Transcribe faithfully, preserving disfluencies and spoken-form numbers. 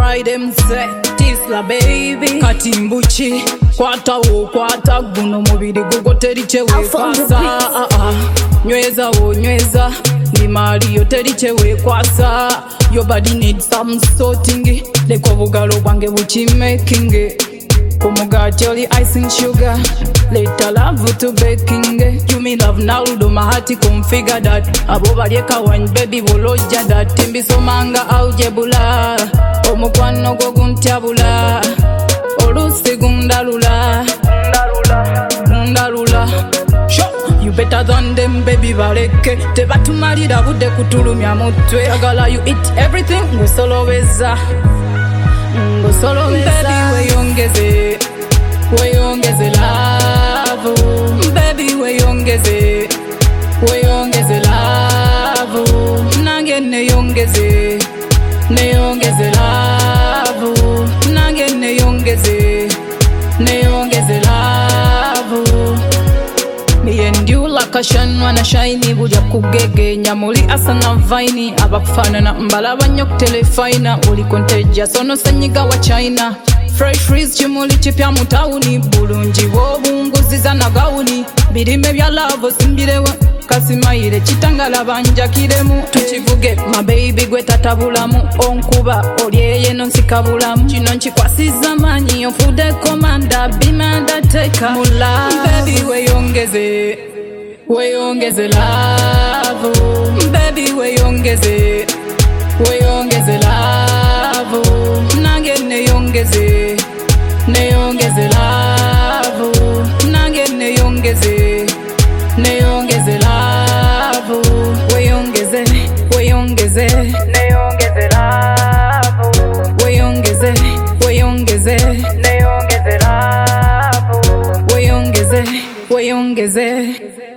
cry them say Tisla baby katimbuchi kwata wo kwata guno mubiri gugo terichewe kwasa ah, ah. Nyweza wo nyweza ni mali yo terichewe kwasa your body needs some sorting leko bugalo bwange buchi making Kumugati oli icing sugar later love to baking you me love now do my heart configure that abo balyeka wine baby boloja that timbiso manga aljebula omukwano go guntyabula olusi gundalula gundalula you better than them baby baleke tebatumalira budde kutulumya mutwe agala you eat everything ngusoloweza ngusoloweza baby weyongeze weyongeze love baby weyongeze weyongeze love nange neyongeze neyongeze love nange neyongeze neyongeze love me and you like a shine wanna shiny buja kugege nyamuli asana vaini abakufanana mbalaba nnyo ku telefina oli contagious ono sanyiga wa China fresh freeze chimuli chipya mu tawuni bulungi bw'obunguziza na gawuni birime bya love simbirewa kasimayire kitangala banjakiremu tukivuge my baby gwe tatabulamu onkuba olyeye nonsikabulamu kino nkikwasiza manyi onfude komanda bimanda teka mula baby weyongeze weyongeze love baby weyongeze weyongeze love nange neyongeze neyongeze love nange neyongeze neyongeze love weyongeze weyongeze neyongeze love weyongeze weyongeze neyongeze love weyongeze weyongeze